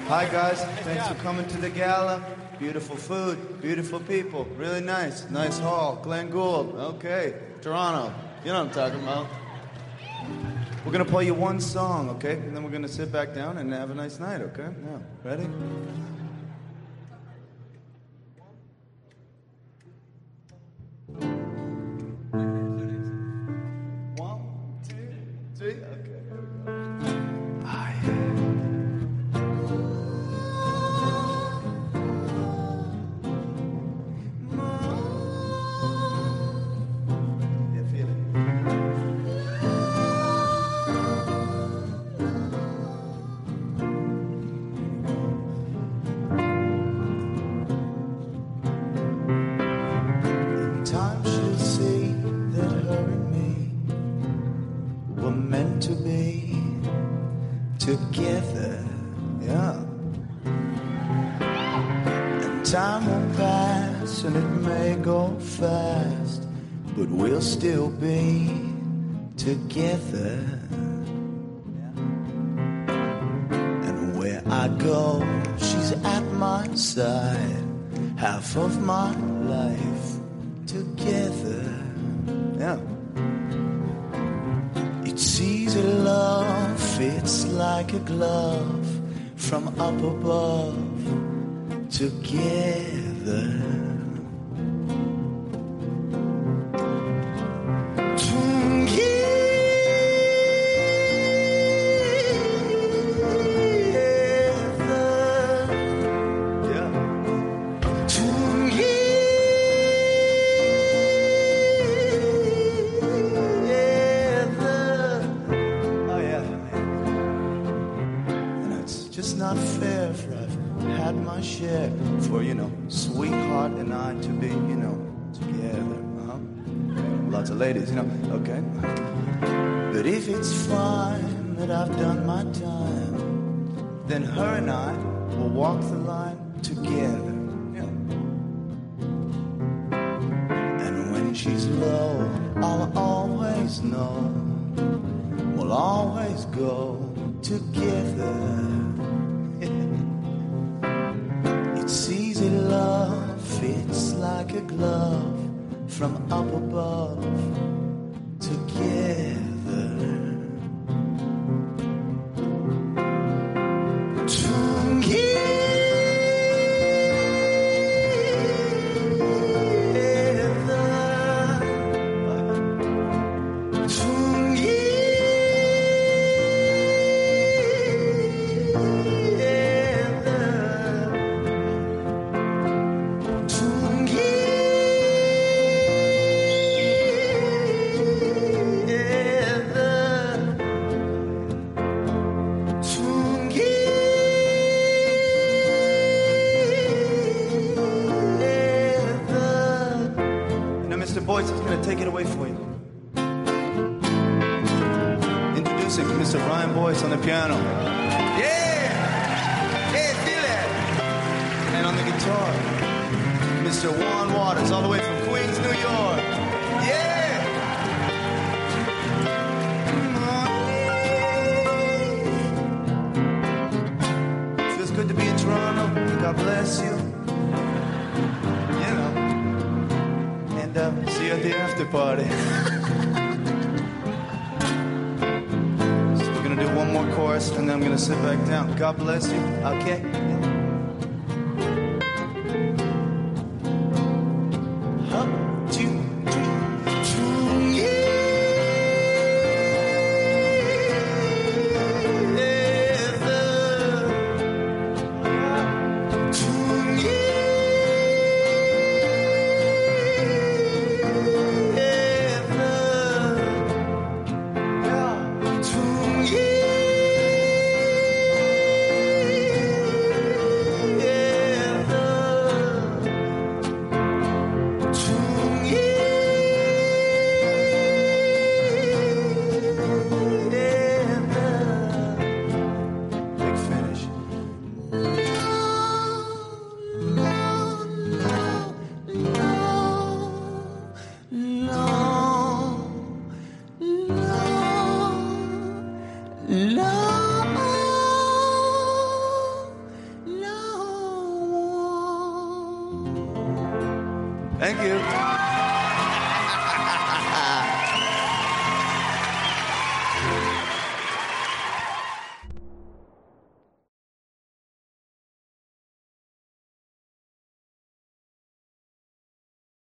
Hi guys, thanks for coming to the gala. Beautiful food, beautiful people, really nice. Nice hall. Glenn Gould, okay. Toronto, you know what I'm talking about. We're gonna play you one song, okay? And then we're gonna sit back down and have a nice night, okay? Yeah, ready? One, two, three, okay, here we go. Together, yeah. And time will pass and it may go fast, but we'll still be together. And where I go, she's at my side, half of my life together. Yeah. It's easy love, fits like a glove from up above, together. For, sweetheart and I to be, together. Lots of ladies, okay. But if it's fine that I've done my time, then her and I will walk the line together. And when she's low, I'll always know we'll always go together. It's easy love, fits like a glove from up above, together. Take it away for you. Introducing Mr. Brian Boyce on the piano. Yeah! Hey, feel it! And on the guitar, Mr. Juan Waters, all the way from Queens, New York. Yeah! Feels good to be in Toronto. God bless you. See you at the after party. So we're gonna do one more chorus and then I'm gonna sit back down. God bless you. Okay. Thank you.